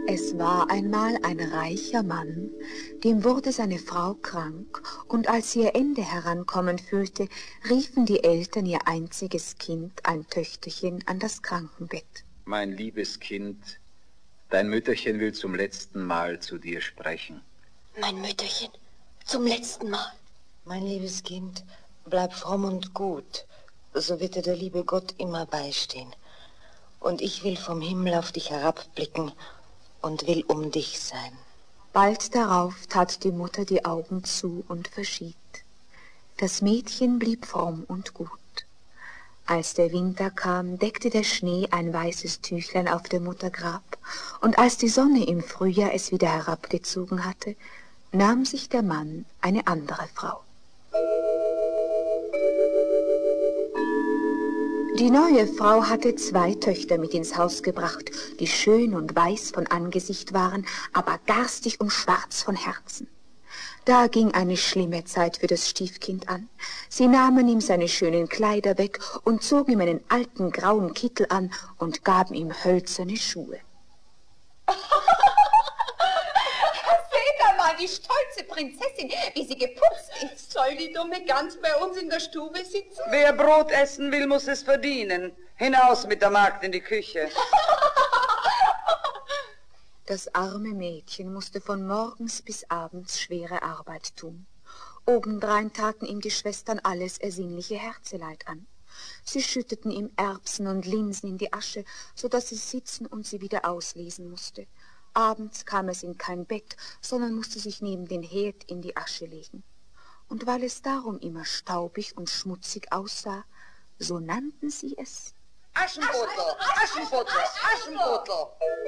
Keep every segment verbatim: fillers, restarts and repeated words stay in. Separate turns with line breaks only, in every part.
Es war einmal ein reicher Mann, dem wurde seine Frau krank, und als sie ihr Ende herankommen fühlte, riefen die Eltern ihr einziges Kind, ein Töchterchen, an das Krankenbett.
Mein liebes Kind, dein Mütterchen will zum letzten Mal zu dir sprechen.
Mein Mütterchen, zum letzten Mal.
Mein liebes Kind, bleib fromm und gut, so wird dir der liebe Gott immer beistehen. Und ich will vom Himmel auf dich herabblicken und will um dich sein.
Bald darauf tat die Mutter die Augen zu und verschied. Das Mädchen blieb fromm und gut. Als der Winter kam, deckte der Schnee ein weißes Tüchlein auf der Mutter Grab, und als die Sonne im Frühjahr es wieder herabgezogen hatte, nahm sich der Mann eine andere Frau. Die neue Frau hatte zwei Töchter mit ins Haus gebracht, die schön und weiß von Angesicht waren, aber garstig und schwarz von Herzen. Da ging eine schlimme Zeit für das Stiefkind an. Sie nahmen ihm seine schönen Kleider weg und zogen ihm einen alten grauen Kittel an und gaben ihm hölzerne Schuhe.
Seht einmal, die stolze Prinzessin, wie sie geputzt ist. Soll die dumme Gans bei uns in der Stube sitzen?
Wer Brot essen will, muss es verdienen. Hinaus mit der Magd in die Küche.
Das arme Mädchen musste von morgens bis abends schwere Arbeit tun. Obendrein taten ihm die Schwestern alles ersinnliche Herzeleid an. Sie schütteten ihm Erbsen und Linsen in die Asche, so dass es sitzen und sie wieder auslesen musste. Abends kam es in kein Bett, sondern musste sich neben den Herd in die Asche legen. Und weil es darum immer staubig und schmutzig aussah, so nannten sie es
Aschenputtel, Aschenputtel, Aschenputtel.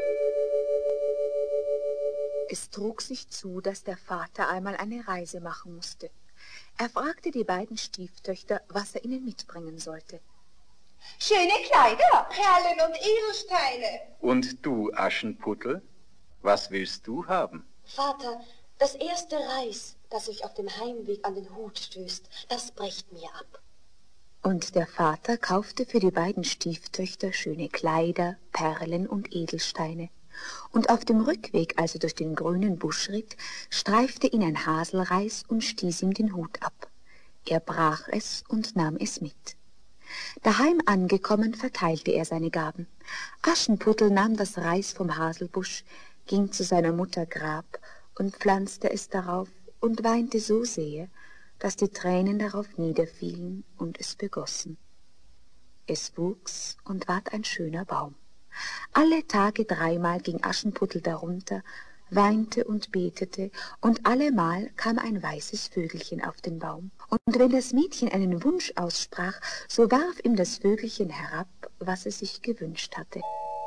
Es trug sich zu, dass der Vater einmal eine Reise machen musste. Er fragte die beiden Stieftöchter, was er ihnen mitbringen sollte.
Schöne Kleider, Perlen und Edelsteine.
Und du, Aschenputtel, was willst du haben?
Vater, das erste Reis, das euch auf dem Heimweg an den Hut stößt, das brecht mir ab.
Und der Vater kaufte für die beiden Stieftöchter schöne Kleider, Perlen und Edelsteine. Und auf dem Rückweg, als er durch den grünen Busch ritt, streifte ihn ein Haselreis und stieß ihm den Hut ab. Er brach es und nahm es mit. Daheim angekommen, verteilte er seine Gaben. Aschenputtel nahm das Reis vom Haselbusch, ging zu seiner Mutter Grab und pflanzte es darauf und weinte so sehr, dass die Tränen darauf niederfielen und es begossen. Es wuchs und ward ein schöner Baum. Alle Tage dreimal ging Aschenputtel darunter, weinte und betete, und allemal kam ein weißes Vögelchen auf den Baum. Und wenn das Mädchen einen Wunsch aussprach, so warf ihm das Vögelchen herab, was es sich gewünscht hatte.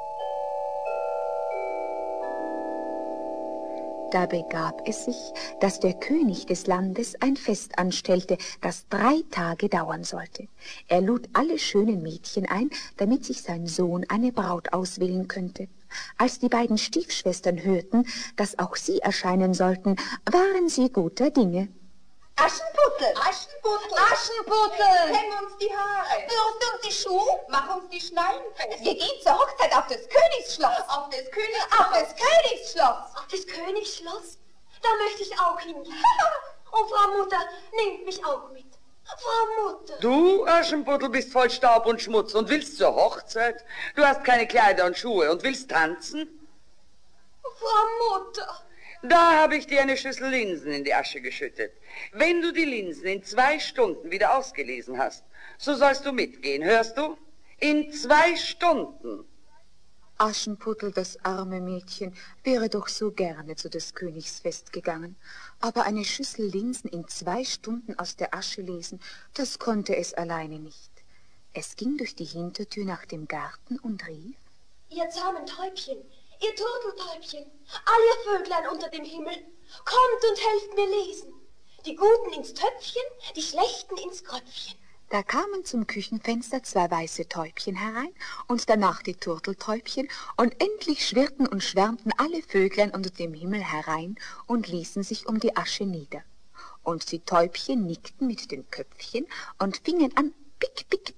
Da begab es sich, dass der König des Landes ein Fest anstellte, das drei Tage dauern sollte. Er lud alle schönen Mädchen ein, damit sich sein Sohn eine Braut auswählen könnte. Als die beiden Stiefschwestern hörten, dass auch sie erscheinen sollten, waren sie guter Dinge.
Aschenputtel, Aschenputtel, Aschenputtel, kämm uns die Haare, wirf uns die Schuhe, mach uns die Schneiden fest. Wir gehen zur Hochzeit auf das Königsschloss. Auf das Königsschloss. Auf das Königsschloss.
Auf das Königsschloss? Da möchte ich auch hingehen. Und Frau Mutter, nehmt mich auch mit. Frau Mutter.
Du, Aschenputtel, bist voll Staub und Schmutz und willst zur Hochzeit? Du hast keine Kleider und Schuhe und willst tanzen?
Frau Mutter.
Da habe ich dir eine Schüssel Linsen in die Asche geschüttet. Wenn du die Linsen in zwei Stunden wieder ausgelesen hast, so sollst du mitgehen, hörst du? In zwei Stunden.
Aschenputtel, das arme Mädchen, wäre doch so gerne zu des Königs Fest gegangen. Aber eine Schüssel Linsen in zwei Stunden aus der Asche lesen, das konnte es alleine nicht. Es ging durch die Hintertür nach dem Garten und rief:
Ihr zahmen Täubchen, ihr Turteltäubchen, all ihr Vöglein unter dem Himmel, kommt und helft mir lesen. Die Guten ins Töpfchen, die Schlechten ins Kröpfchen.
Da kamen zum Küchenfenster zwei weiße Täubchen herein und danach die Turteltäubchen, und endlich schwirrten und schwärmten alle Vöglein unter dem Himmel herein und ließen sich um die Asche nieder. Und die Täubchen nickten mit den Köpfchen und fingen an, pick, pick, pick.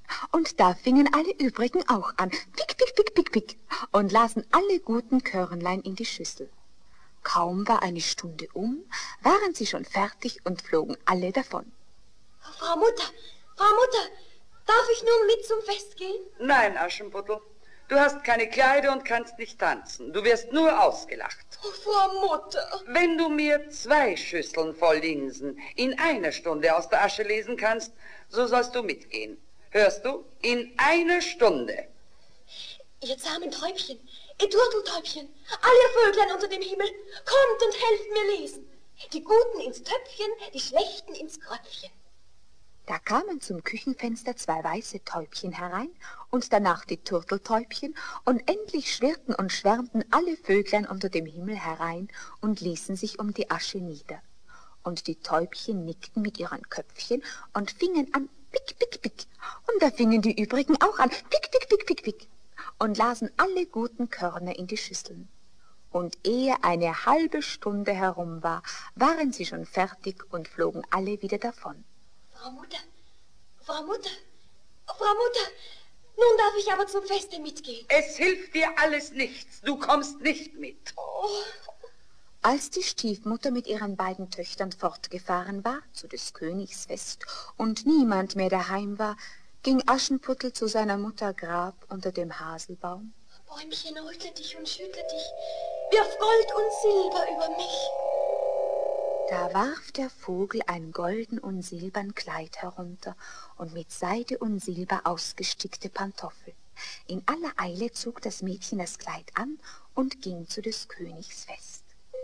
Und da fingen alle übrigen auch an, pick, pick, pick, pick, pick, und lasen alle guten Körnlein in die Schüssel. Kaum war eine Stunde um, waren sie schon fertig und flogen alle davon.
Frau Mutter, Frau Mutter, darf ich nun mit zum Fest gehen?
Nein, Aschenputtel, du hast keine Kleider und kannst nicht tanzen. Du wirst nur ausgelacht.
Oh, Frau Mutter.
Wenn du mir zwei Schüsseln voll Linsen in einer Stunde aus der Asche lesen kannst, so sollst du mitgehen. Hörst du? In einer Stunde.
Ihr zahmen Täubchen, ihr Turteltäubchen, all ihr Vöglein unter dem Himmel, kommt und helft mir lesen. Die Guten ins Töpfchen, die Schlechten ins Kröpfchen.
Da kamen zum Küchenfenster zwei weiße Täubchen herein und danach die Turteltäubchen, und endlich schwirrten und schwärmten alle Vöglein unter dem Himmel herein und ließen sich um die Asche nieder. Und die Täubchen nickten mit ihren Köpfchen und fingen an, pick, pick, pick, und da fingen die übrigen auch an, pick, pick, pick, pick, pick, und lasen alle guten Körner in die Schüsseln. Und ehe eine halbe Stunde herum war, waren sie schon fertig und flogen alle wieder davon.
Frau Mutter, Frau Mutter, Frau Mutter, nun darf ich aber zum Feste mitgehen.
Es hilft dir alles nichts, du kommst nicht mit.
Oh.
Als die Stiefmutter mit ihren beiden Töchtern fortgefahren war, zu des Königs Fest, und niemand mehr daheim war, ging Aschenputtel zu seiner Mutter Grab unter dem Haselbaum.
Bäumchen, rüttle dich und schüttle dich, wirf Gold und Silber über mich.
Da warf der Vogel ein golden und silbern Kleid herunter und mit Seide und Silber ausgestickte Pantoffel. In aller Eile zog das Mädchen das Kleid an und ging zu des Königs Fest.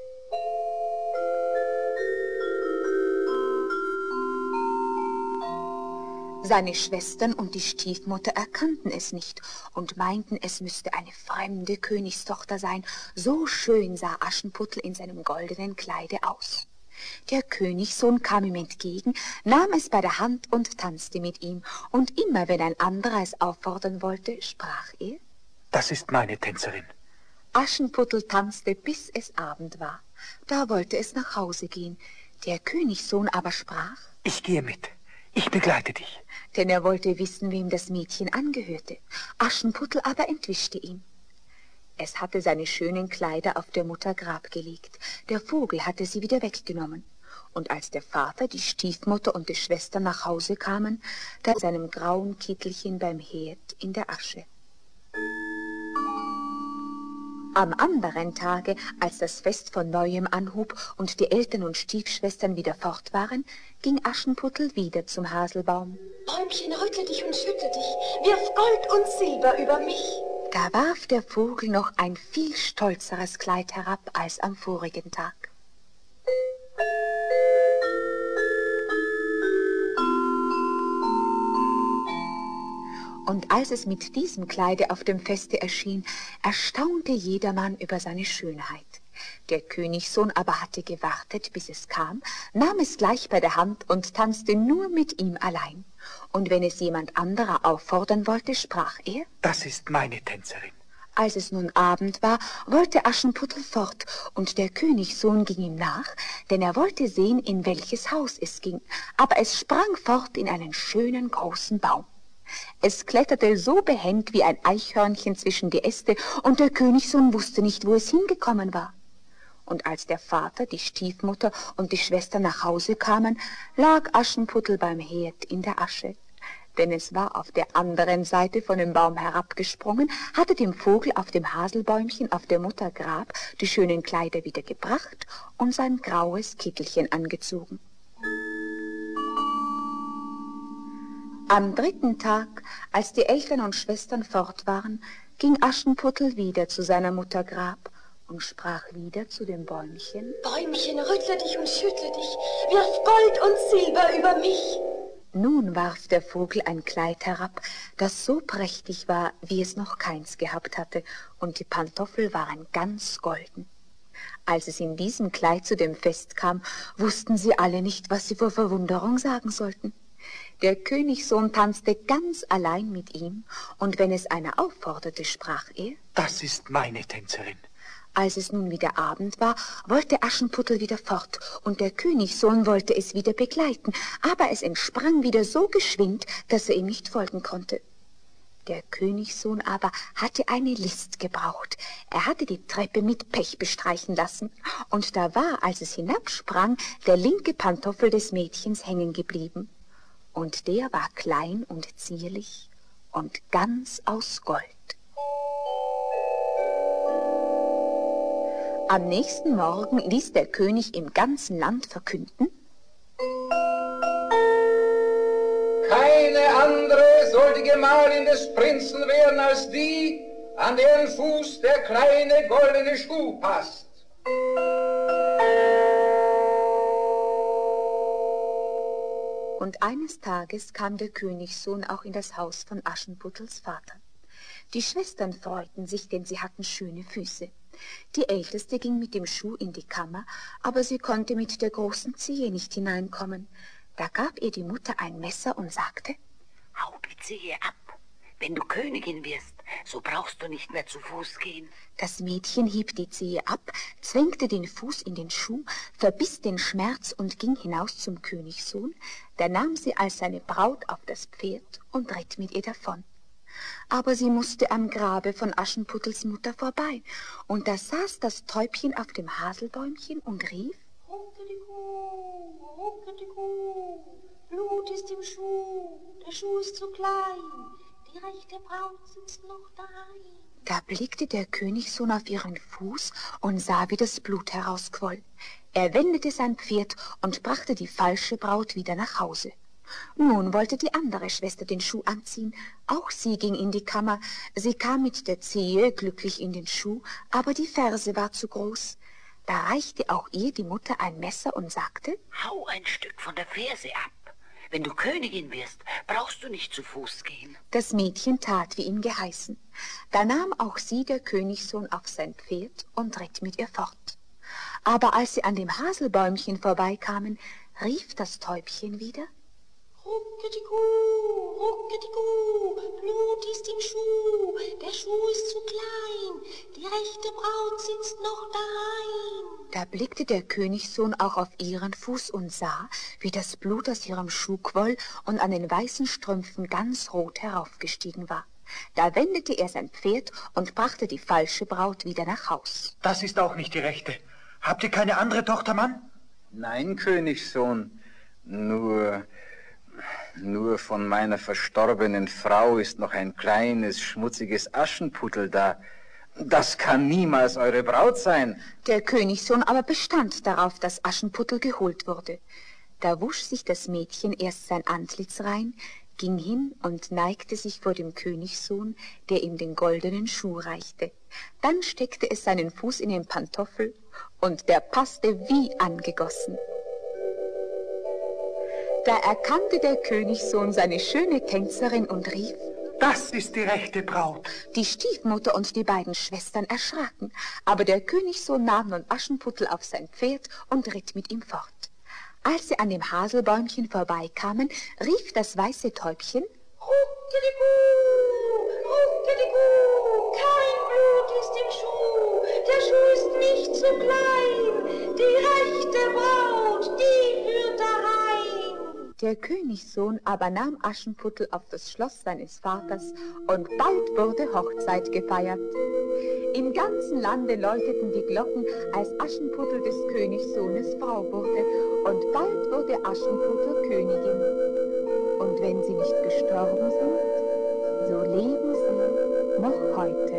Seine Schwestern und die Stiefmutter erkannten es nicht und meinten, es müsste eine fremde Königstochter sein. So schön sah Aschenputtel in seinem goldenen Kleide aus. Der Königssohn kam ihm entgegen, nahm es bei der Hand und tanzte mit ihm. Und immer, wenn ein anderer es auffordern wollte, sprach er:
Das ist meine Tänzerin.
Aschenputtel tanzte, bis es Abend war. Da wollte es nach Hause gehen. Der Königssohn aber sprach:
Ich gehe mit. Ich begleite dich.
Denn er wollte wissen, wem das Mädchen angehörte. Aschenputtel aber entwischte ihm. Es hatte seine schönen Kleider auf der Mutter Grab gelegt. Der Vogel hatte sie wieder weggenommen. Und als der Vater, die Stiefmutter und die Schwester nach Hause kamen, da in seinem grauen Kittelchen beim Herd in der Asche. Am anderen Tage, als das Fest von Neuem anhub und die Eltern und Stiefschwestern wieder fort waren, ging Aschenputtel wieder zum Haselbaum.
Bäumchen, rüttle dich und schüttle dich, wirf Gold und Silber über mich.
Da warf der Vogel noch ein viel stolzeres Kleid herab als am vorigen Tag. Und als es mit diesem Kleide auf dem Feste erschien, erstaunte jedermann über seine Schönheit. Der Königssohn aber hatte gewartet, bis es kam, nahm es gleich bei der Hand und tanzte nur mit ihm allein. Und wenn es jemand anderer auffordern wollte, sprach er:
Das ist meine Tänzerin.
Als es nun Abend war, wollte Aschenputtel fort, und der Königssohn ging ihm nach, denn er wollte sehen, in welches Haus es ging. Aber es sprang fort in einen schönen großen Baum. Es kletterte so behend wie ein Eichhörnchen zwischen die Äste, und der Königssohn wusste nicht, wo es hingekommen war. Und als der Vater, die Stiefmutter und die Schwester nach Hause kamen, lag Aschenputtel beim Herd in der Asche. Denn es war auf der anderen Seite von dem Baum herabgesprungen, hatte dem Vogel auf dem Haselbäumchen auf der Mutter Grab die schönen Kleider wieder gebracht und sein graues Kittelchen angezogen. Am dritten Tag, als die Eltern und Schwestern fort waren, ging Aschenputtel wieder zu seiner Mutter Grab und sprach wieder zu dem Bäumchen:
Bäumchen, rüttle dich und schüttle dich, wirf Gold und Silber über mich.
Nun warf der Vogel ein Kleid herab, das so prächtig war, wie es noch keins gehabt hatte, und die Pantoffel waren ganz golden. Als es in diesem Kleid zu dem Fest kam, wussten sie alle nicht, was sie vor Verwunderung sagen sollten. Der Königssohn tanzte ganz allein mit ihm, und wenn es einer aufforderte, sprach er:
Das ist meine Tänzerin.
Als es nun wieder Abend war, wollte Aschenputtel wieder fort, und der Königssohn wollte es wieder begleiten, aber es entsprang wieder so geschwind, dass er ihm nicht folgen konnte. Der Königssohn aber hatte eine List gebraucht. Er hatte die Treppe mit Pech bestreichen lassen, und da war, als es hinabsprang, der linke Pantoffel des Mädchens hängen geblieben, und der war klein und zierlich und ganz aus Gold. Am nächsten Morgen ließ der König im ganzen Land verkünden:
Keine andere soll die Gemahlin des Prinzen werden als die, an deren Fuß der kleine goldene Schuh passt.
Und eines Tages kam der Königssohn auch in das Haus von Aschenputtels Vater. Die Schwestern freuten sich, denn sie hatten schöne Füße. Die Älteste ging mit dem Schuh in die Kammer, aber sie konnte mit der großen Zehe nicht hineinkommen. Da gab ihr die Mutter ein Messer und sagte:
Hau die Zehe ab. Wenn du Königin wirst, so brauchst du nicht mehr zu Fuß gehen.
Das Mädchen hieb die Zehe ab, zwängte den Fuß in den Schuh, verbiss den Schmerz und ging hinaus zum Königssohn. Da nahm sie als seine Braut auf das Pferd und ritt mit ihr davon. Aber sie musste am Grabe von Aschenputtels Mutter vorbei, und da saß das Täubchen auf dem Haselbäumchen und rief:
Ruckedigu, Ruckedigu, Blut ist im Schuh, der Schuh ist zu klein, die rechte Braut sitzt noch daheim.
Da blickte der Königssohn auf ihren Fuß und sah, wie das Blut herausquoll. Er wendete sein Pferd und brachte die falsche Braut wieder nach Hause. Nun wollte die andere Schwester den Schuh anziehen. Auch sie ging in die Kammer. Sie kam mit der Zehe glücklich in den Schuh, aber die Ferse war zu groß. Da reichte auch ihr die Mutter ein Messer und sagte:
Hau ein Stück von der Ferse ab. Wenn du Königin wirst, brauchst du nicht zu Fuß gehen.
Das Mädchen tat, wie ihm geheißen. Da nahm auch sie der Königssohn auf sein Pferd und ritt mit ihr fort. Aber als sie an dem Haselbäumchen vorbeikamen, rief das Täubchen wieder:
Ruckedigu, Ruckedigu, Blut ist im Schuh, der Schuh ist zu klein, die rechte Braut sitzt noch daheim.
Da blickte der Königssohn auch auf ihren Fuß und sah, wie das Blut aus ihrem Schuh quoll und an den weißen Strümpfen ganz rot heraufgestiegen war. Da wendete er sein Pferd und brachte die falsche Braut wieder nach Haus.
Das ist auch nicht die rechte. Habt ihr keine andere Tochter, Mann?
Nein, Königssohn, nur... Nur von meiner verstorbenen Frau ist noch ein kleines, schmutziges Aschenputtel da. Das kann niemals eure Braut sein.
Der Königssohn aber bestand darauf, dass Aschenputtel geholt wurde. Da wusch sich das Mädchen erst sein Antlitz rein, ging hin und neigte sich vor dem Königssohn, der ihm den goldenen Schuh reichte. Dann steckte es seinen Fuß in den Pantoffel, und der passte wie angegossen. Da erkannte der Königssohn seine schöne Tänzerin und rief:
Das ist die rechte Braut.
Die Stiefmutter und die beiden Schwestern erschraken, aber der Königssohn nahm nun Aschenputtel auf sein Pferd und ritt mit ihm fort. Als sie an dem Haselbäumchen vorbeikamen, rief das weiße Täubchen:
Ruckedigu, Ruckedigu, kein Blut ist im Schuh, der Schuh ist nicht zu klein, die rechte Braut, die führt daheim.
Der Königssohn aber nahm Aschenputtel auf das Schloss seines Vaters, und bald wurde Hochzeit gefeiert. Im ganzen Lande läuteten die Glocken, als Aschenputtel des Königssohnes Frau wurde, und bald wurde Aschenputtel Königin. Und wenn sie nicht gestorben sind, so leben sie noch heute.